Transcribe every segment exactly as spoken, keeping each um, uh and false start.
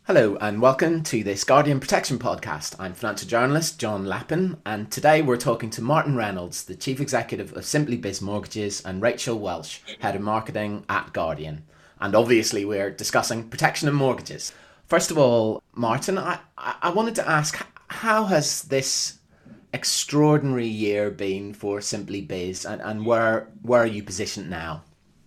Hello and welcome to this Guardian Protection podcast. I'm financial journalist John Lappin, and today we're talking to Martin Reynolds, the Chief Executive of Simply Biz Mortgages, and Rachel Welsh, Head of Marketing at Guardian. And obviously we're discussing protection and mortgages. First of all, Martin, I, I wanted to ask, how has this extraordinary year been for Simply Biz, and, and where, where are you positioned now?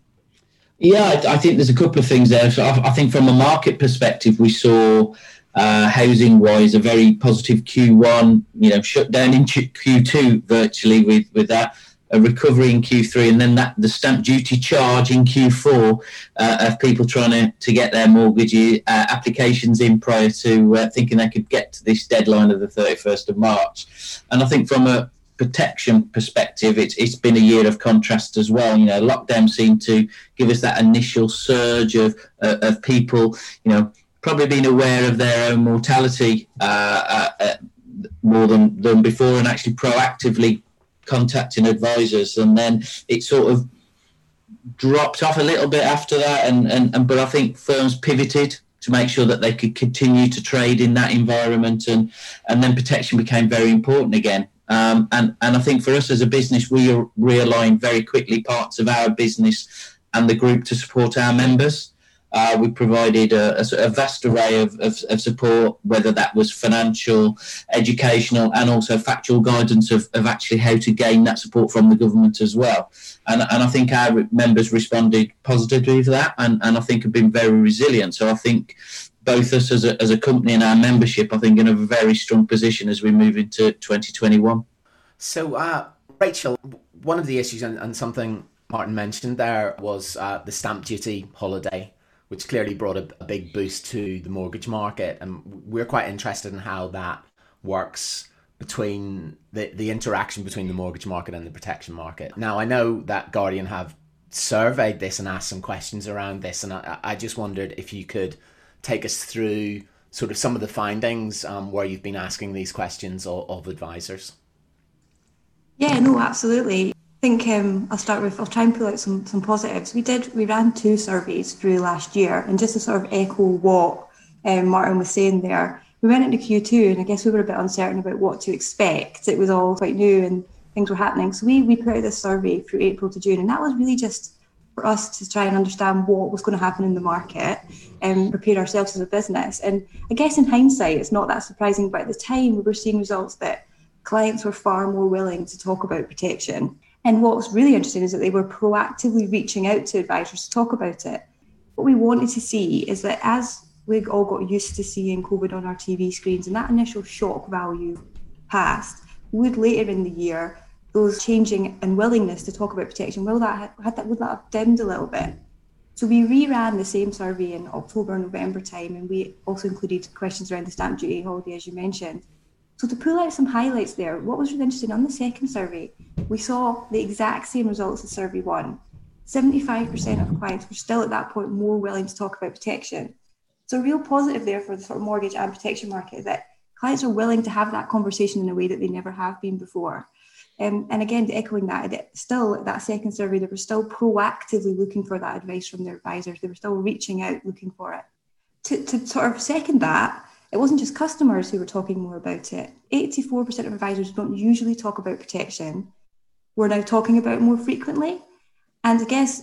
Yeah, I, I think there's a couple of things there. So I, I think from a market perspective, we saw uh, housing-wise a very positive Q one, you know, shut down in Q two virtually with, with that, a recovery in Q three, and then that the stamp duty charge in Q four uh, of people trying to, to get their mortgage uh, applications in prior to uh, thinking they could get to this deadline of the thirty-first of March. And I think from a protection perspective, it's it's been a year of contrast as well. You know, lockdown seemed to give us that initial surge of uh, of people, you know, probably being aware of their own mortality uh, uh, more than, than before, and actually proactively contacting advisors. And then it sort of dropped off a little bit after that, and, and, and but I think firms pivoted to make sure that they could continue to trade in that environment, and and then protection became very important again. Um, and, and I think for us as a business, we realigned very quickly parts of our business and the group to support our members. Uh, we provided a, a, a vast array of, of, of support, whether that was financial, educational, and also factual guidance of, of actually how to gain that support from the government as well. And, and I think our members responded positively to that, and, and I think have been very resilient. So I think both us as a, as a company and our membership, I think, in a very strong position as we move into twenty twenty-one. So, uh, Rachel, one of the issues, and, and something Martin mentioned there, was uh, the stamp duty holiday, which clearly brought a, a big boost to the mortgage market. And we're quite interested in how that works between the, the interaction between the mortgage market and the protection market. Now, I know that Guardian have surveyed this and asked some questions around this, and I, I just wondered if you could take us through sort of some of the findings um, where you've been asking these questions of, of advisors. Yeah, no, absolutely. I think um, I'll start with, I'll try and pull out some, some positives. We did, we ran two surveys through last year, and just to sort of echo what um, Martin was saying there, we went into Q two, and I guess we were a bit uncertain about what to expect. It was all quite new and things were happening. So we, we put out this survey through April to June, and that was really just for us to try and understand what was going to happen in the market and prepare ourselves as a business. And I guess in hindsight, it's not that surprising, but at the time we were seeing results that clients were far more willing to talk about protection. And what was really interesting is that they were proactively reaching out to advisors to talk about it. What we wanted to see is that as we all got used to seeing COVID on our T V screens and that initial shock value passed, would later in the year, those changing and willingness to talk about protection, will that had that would that have dimmed a little bit? So we reran the same survey in October, November time, and we also included questions around the stamp duty holiday, as you mentioned. So to pull out some highlights there, what was really interesting on the second survey, we saw the exact same results as survey one. seventy-five percent of clients were still at that point more willing to talk about protection. So a real positive there for the sort of mortgage and protection market is that clients are willing to have that conversation in a way that they never have been before. Um, and again, echoing that, that still that second survey, they were still proactively looking for that advice from their advisors. They were still reaching out, looking for it. To, to sort of second that, it wasn't just customers who were talking more about it. eighty-four percent of advisors who don't usually talk about protection were now talking about it more frequently. And I guess,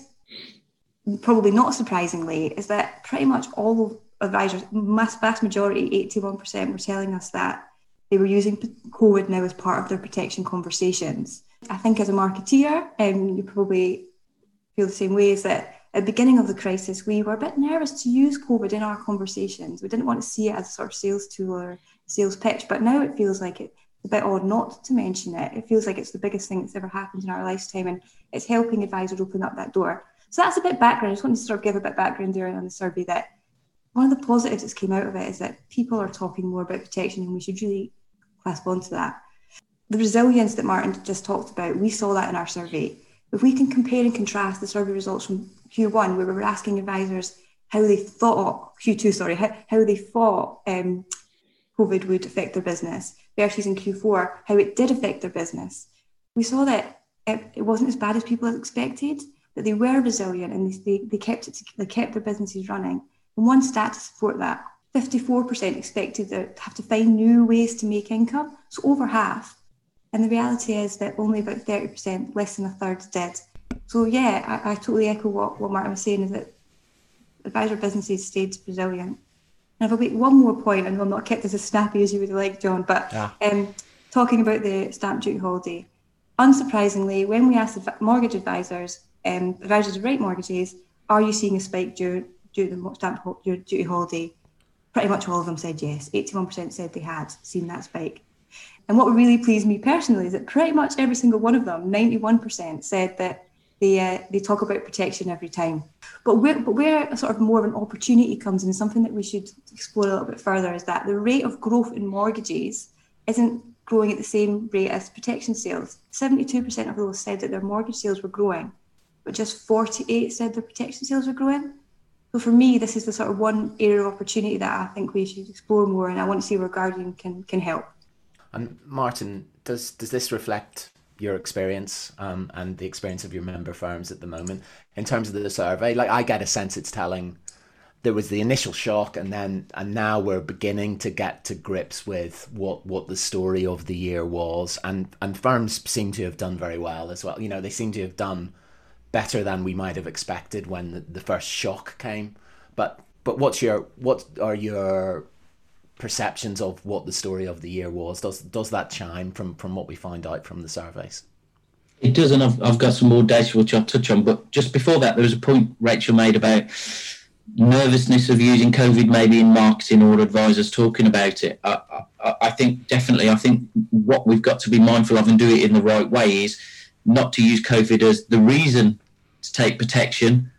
probably not surprisingly, is that pretty much all of advisors, vast, vast majority, eighty-one percent, were telling us that they were using COVID now as part of their protection conversations. I think as a marketeer, um, you probably feel the same way, is that at the beginning of the crisis, we were a bit nervous to use COVID in our conversations. We didn't want to see it as a sort of sales tool or sales pitch, but now it feels like it's a bit odd not to mention it. It feels like it's the biggest thing that's ever happened in our lifetime, and it's helping advisors open up that door. So that's a bit background. I just wanted to sort of give a bit background there on the survey, that one of the positives that's came out of it is that people are talking more about protection, and we should really clasp onto that. The resilience that Martin just talked about, we saw that in our survey. If we can compare and contrast the survey results from Q one, where we were asking advisors how they thought, Q two, sorry, how, how they thought um, COVID would affect their business, versus in Q four, how it did affect their business, we saw that it, it wasn't as bad as people had expected, that they were resilient, and they, they kept it, they kept their businesses running. And one stat to support that fifty-four percent expected to have to find new ways to make income, so over half. And the reality is that only about thirty percent, less than a third, did. So yeah, I, I totally echo what, what Martin was saying, is that advisor businesses stayed resilient. And if I make one more point, I know I'm not kept as a snappy as you would like, John, but yeah. um, talking about the stamp duty holiday, unsurprisingly, when we asked the mortgage advisors, um, advisors who write mortgages, are you seeing a spike due, due to the stamp duty holiday? Pretty much all of them said yes. eighty-one percent said they had seen that spike. And what really pleased me personally is that pretty much every single one of them, ninety-one percent, said that they uh, they talk about protection every time. But where, but where a sort of more of an opportunity comes in, something that we should explore a little bit further, is that the rate of growth in mortgages isn't growing at the same rate as protection sales. seventy-two percent of those said that their mortgage sales were growing, but just forty-eight said their protection sales were growing. So for me, this is the sort of one area of opportunity that I think we should explore more, and I want to see where Guardian can can help. And Martin, does does this reflect your experience um, and the experience of your member firms at the moment in terms of the survey? Like, I get a sense it's telling there was the initial shock, and then and now we're beginning to get to grips with what, what the story of the year was, and and firms seem to have done very well as well. You know, they seem to have done better than we might have expected when the, the first shock came. But but what's your what are your perceptions of what the story of the year was? Does does that chime from, from what we find out from the surveys? It does, and I've, I've got some more data which I'll touch on. But just before that, there was a point Rachel made about nervousness of using COVID maybe in marketing, or advisors talking about it. I, I, I think definitely, I think what we've got to be mindful of and do it in the right way is not to use COVID as the reason to take protection,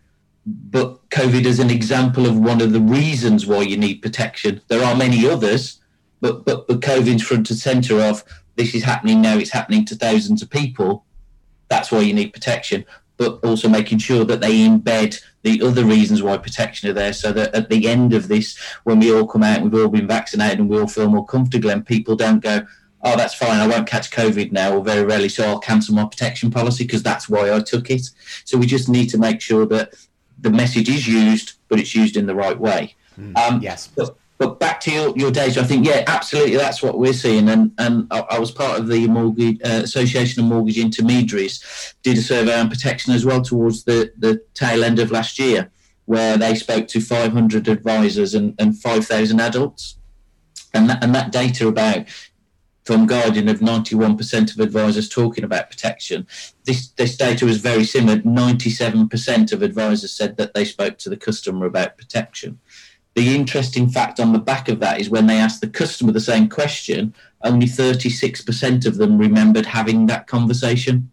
but COVID as an example of one of the reasons why you need protection. There are many others, but but, but COVID's front and centre of this is happening now, it's happening to thousands of people. That's why you need protection, but also making sure that they embed the other reasons why protection are there, so that at the end of this, when we all come out and we've all been vaccinated and we all feel more comfortable, and people don't go, oh, that's fine, I won't catch COVID now, or very rarely, so I'll cancel my protection policy because that's why I took it. So we just need to make sure that the message is used, but it's used in the right way. Mm, um, yes. But, but back to your, your data, I think, yeah, absolutely, that's what we're seeing. And and I, I was part of the mortgage, uh, Association of Mortgage Intermediaries, did a survey on protection as well towards the, the tail end of last year, where they spoke to five hundred advisors and, and five thousand adults. And that, and that data about, from Guardian, of ninety-one percent of advisors talking about protection. This this data was very similar. ninety-seven percent of advisors said that they spoke to the customer about protection. The interesting fact on the back of that is when they asked the customer the same question, only thirty-six percent of them remembered having that conversation.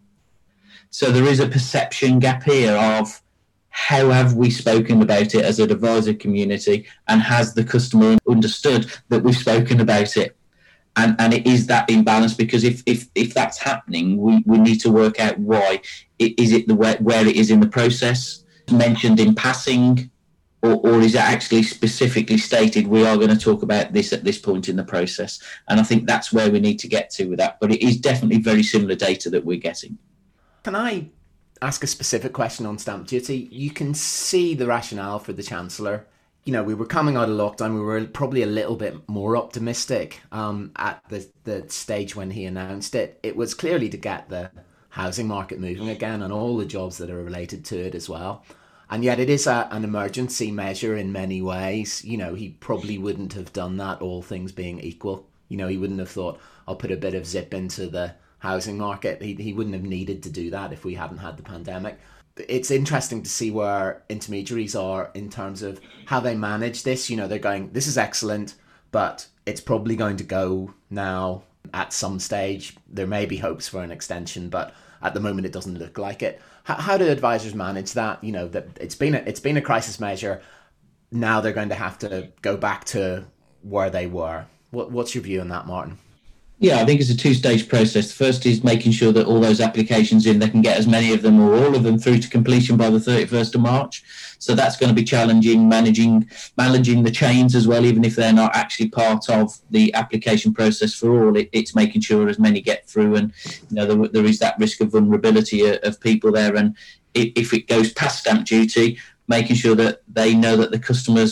So there is a perception gap here of how have we spoken about it as an advisor community, and has the customer understood that we've spoken about it? And, and it is that imbalance, because if if, if that's happening, we, we need to work out why. Is it the way, where it is in the process, mentioned in passing, or, or is it actually specifically stated, we are going to talk about this at this point in the process? And I think that's where we need to get to with that. But it is definitely very similar data that we're getting. Can I ask a specific question on stamp duty? You can see the rationale for the Chancellor. You know, we were coming out of lockdown, we were probably a little bit more optimistic um, at the, the stage when he announced it. It was clearly to get the housing market moving again and all the jobs that are related to it as well. And yet it is a, an emergency measure in many ways. You know, he probably wouldn't have done that, all things being equal. You know, he wouldn't have thought, I'll put a bit of zip into the housing market. He, he wouldn't have needed to do that if we hadn't had the pandemic. It's interesting to see where intermediaries are in terms of how they manage this. You know, they're going, this is excellent, but it's probably going to go now at some stage. There may be hopes for an extension, but at the moment it doesn't look like it. How, how do advisors manage that? You know, that it's been a, it's been a crisis measure. Now they're going to have to go back to where they were. What, what's your view on that, Martin? Yeah, I think it's a two-stage process. The first is making sure that all those applications in, they can get as many of them or all of them through to completion by the thirty-first of March. So that's going to be challenging, managing managing the chains as well, even if they're not actually part of the application process for all. It, it's making sure as many get through, and you know there, there is that risk of vulnerability of, of people there. And if it goes past stamp duty, making sure that they know that the customers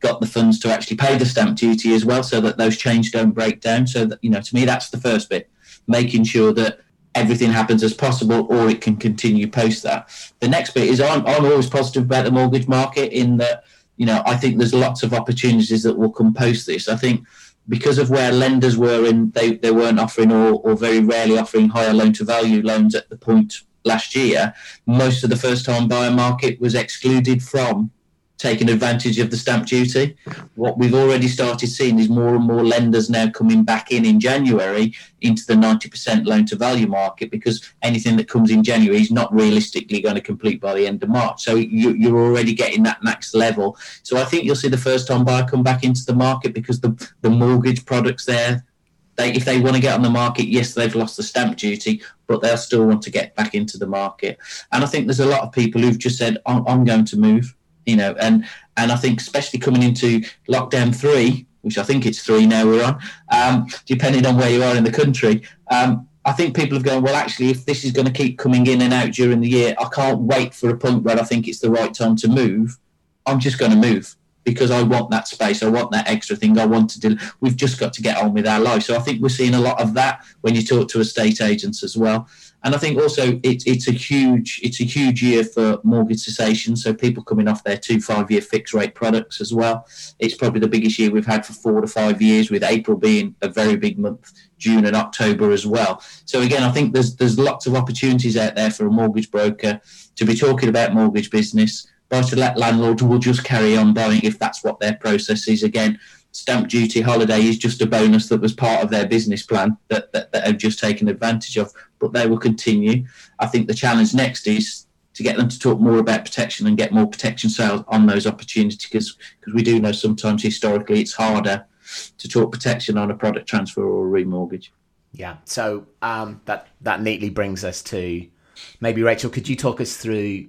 got the funds to actually pay the stamp duty as well, so that those chains don't break down. So that, you know, to me, that's the first bit, making sure that everything happens as possible, or it can continue post that. The next bit is I'm, I'm always positive about the mortgage market, in that, you know, I think there's lots of opportunities that will come post this. I think because of where lenders were in, they, they weren't offering, or, or very rarely offering, higher loan to value loans at the point last year, most of the first time buyer market was excluded from taking advantage of the stamp duty. What we've already started seeing is more and more lenders now coming back in in January into the ninety percent loan to value market, because anything that comes in January is not realistically going to complete by the end of March. So you, you're already getting that max level. So I think you'll see the first time buyer come back into the market, because the, the mortgage products there, they, if they want to get on the market, yes, they've lost the stamp duty, but they'll still want to get back into the market. And I think there's a lot of people who've just said, I'm, I'm going to move. You know, and and I think especially coming into lockdown three, which I think it's three now we're on, um, depending on where you are in the country, um, I think people have gone, well, actually, if this is going to keep coming in and out during the year, I can't wait for a point where I think it's the right time to move. I'm just going to move, because I want that space. I want that extra thing. I want to do. We've just got to get on with our life. So I think we're seeing a lot of that when you talk to estate agents as well. And I think also it's it's a huge it's a huge year for mortgage cessation. So people coming off their two five-year fixed rate products as well. It's probably the biggest year we've had for four to five years, with April being a very big month, June and October as well. So again, I think there's there's lots of opportunities out there for a mortgage broker to be talking about mortgage business. Buy-to-let landlords will just carry on buying if that's what their process is. Again, stamp duty holiday is just a bonus that was part of their business plan that, that, that have just taken advantage of, but they will continue. I think the challenge next is to get them to talk more about protection and get more protection sales on those opportunities, because because we do know sometimes historically it's harder to talk protection on a product transfer or a remortgage. Yeah, so um, that, that neatly brings us to, maybe Rachel, could you talk us through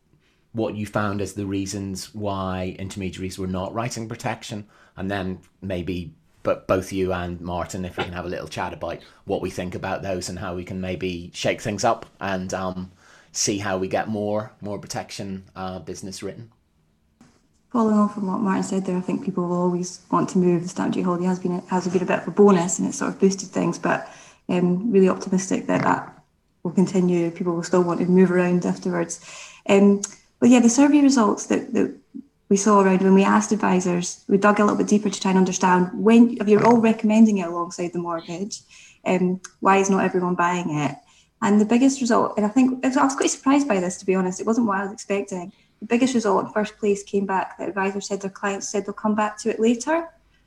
what you found as the reasons why intermediaries were not writing protection, and then maybe but both you and Martin, if we can have a little chat about what we think about those and how we can maybe shake things up and um, see how we get more more protection uh, business written. Following on from what Martin said there, I think people will always want to move. The stamp duty holiday has been a, has been a bit of a bonus, and it's sort of boosted things, but um, really optimistic that that will continue. People will still want to move around afterwards. Um, but yeah, the survey results that, that we saw around, when we asked advisors, we dug a little bit deeper to try and understand, when, if you're all recommending it alongside the mortgage, um, why is not everyone buying it? And the biggest result, and I think I was quite surprised by this, to be honest, it wasn't what I was expecting. The biggest result in first place came back that advisors said their clients said they'll come back to it later.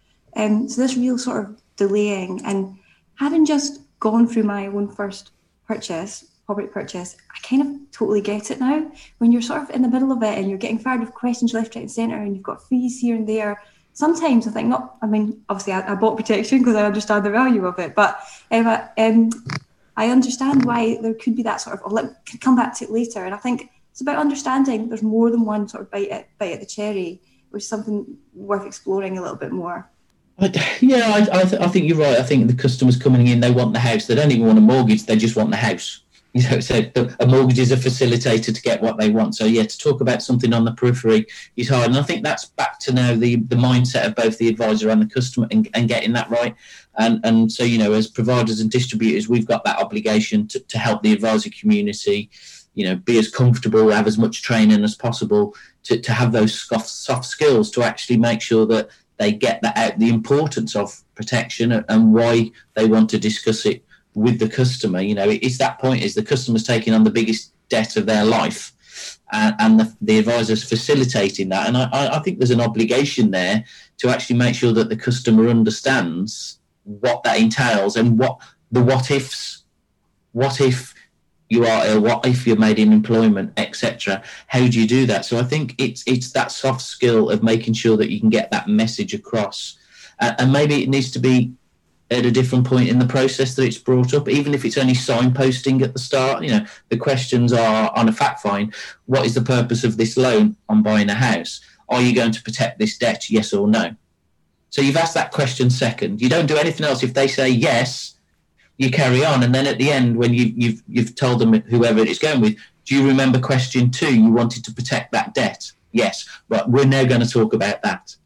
Um, so this real sort of delaying, and having just gone through my own first purchase, property purchase, I kind of totally get it now. When you're sort of in the middle of it and you're getting fired with questions left, right and centre, and you've got fees here and there, sometimes I think not, I mean, obviously I, I bought protection because I understand the value of it, but um, um, I understand why there could be that sort of, oh, let me come back to it later. And I think it's about understanding there's more than one sort of bite at, bite at the cherry, which is something worth exploring a little bit more. Yeah, I, I, th- I think you're right. I think the customers coming in, they want the house. They don't even want a mortgage. They just want the house. You know, so the, a mortgage is a facilitator to get what they want. So yeah, to talk about something on the periphery is hard. And I think that's back to now the, the mindset of both the advisor and the customer, and, and getting that right. And and so, you know, as providers and distributors, we've got that obligation to, to help the advisor community, you know, be as comfortable, have as much training as possible, to, to have those soft, soft skills to actually make sure that they get that out, the importance of protection and why they want to discuss it with the customer. You know, it's that point, is the customer's taking on the biggest debt of their life, and, and the, the advisor's facilitating that. And I, I think there's an obligation there to actually make sure that the customer understands what that entails and what the what ifs. What if you are ill? What if you're made in employment, et cetera? How do you do that? So I think it's it's that soft skill of making sure that you can get that message across, uh, and maybe it needs to be at a different point in the process that it's brought up, even if it's only signposting at the start. You know, the questions are on a fact find: what is the purpose of this loan on buying a house? Are you going to protect this debt? Yes or no? So you've asked that question second. You don't do anything else. If they say yes, you carry on, and then at the end, when you, you've you've told them whoever it is going with, do you remember question two? You wanted to protect that debt. Yes, but we're now going to talk about that.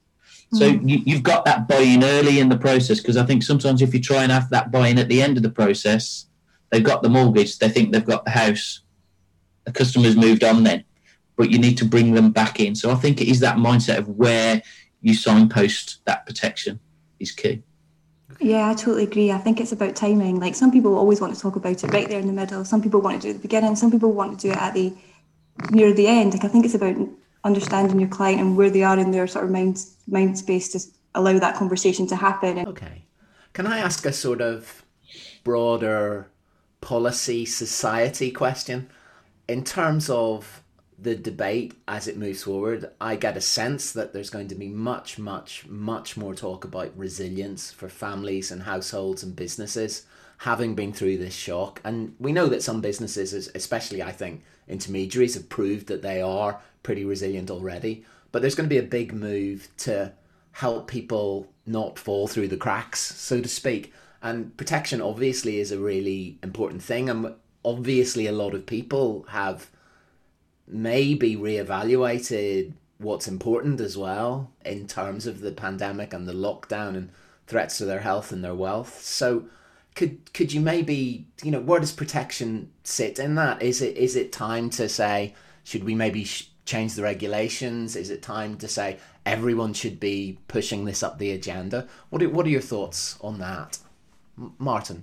So mm. you, you've got that buy-in early in the process, because I think sometimes if you try and have that buy-in at the end of the process, they've got the mortgage, they think they've got the house, the customer's moved on then, but you need to bring them back in. So I think it is that mindset of where you signpost that protection is key. Yeah, I totally agree. I think it's about timing. Like, some people always want to talk about it right there in the middle. Some people want to do it at the beginning. Some people want to do it at the near the end. Like, I think it's about understanding your client and where they are in their sort of mind mind space to allow that conversation to happen. Okay. Can I ask a sort of broader policy society question? In terms of the debate as it moves forward, I get a sense that there's going to be much, much, much more talk about resilience for families and households and businesses having been through this shock. And we know that some businesses, especially I think intermediaries, have proved that they are pretty resilient already. But there's going to be a big move to help people not fall through the cracks, so to speak. And protection obviously is a really important thing. And obviously a lot of people have maybe reevaluated what's important as well in terms of the pandemic and the lockdown and threats to their health and their wealth. So could could you maybe, you know, where does protection sit in that? Is it is it time to say, should we maybe sh- change the regulations? Is it time to say everyone should be pushing this up the agenda? What are, what are your thoughts on that? M- Martin?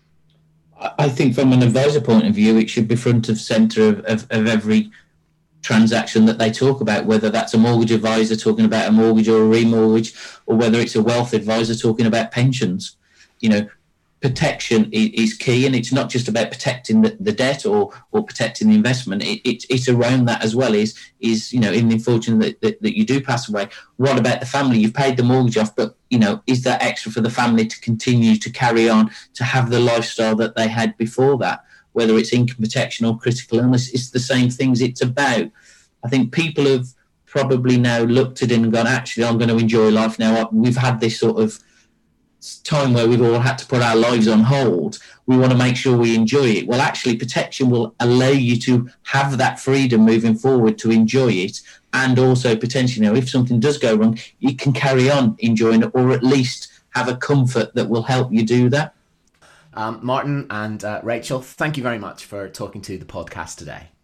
I think from an advisor point of view, it should be front of centre of, of, of every transaction that they talk about, whether that's a mortgage advisor talking about a mortgage or a remortgage, or whether it's a wealth advisor talking about pensions. You know, protection is key, and it's not just about protecting the, the debt or or protecting the investment. It, it, it's around that as well. Is is you know, in the fortune that, that, that you do pass away, what about the family? You've paid the mortgage off, but you know, is that extra for the family to continue to carry on to have the lifestyle that they had before that? Whether it's income protection or critical illness, it's the same things it's about. I think people have probably now looked at it and gone, actually, I'm going to enjoy life now. We've had this sort of time where we've all had to put our lives on hold. We want to make sure we enjoy it. Well, actually, protection will allow you to have that freedom moving forward to enjoy it, and also potentially, you know, if something does go wrong, you can carry on enjoying it, or at least have a comfort that will help you do that. Um, Martin and uh, Rachel, thank you very much for talking to the podcast today.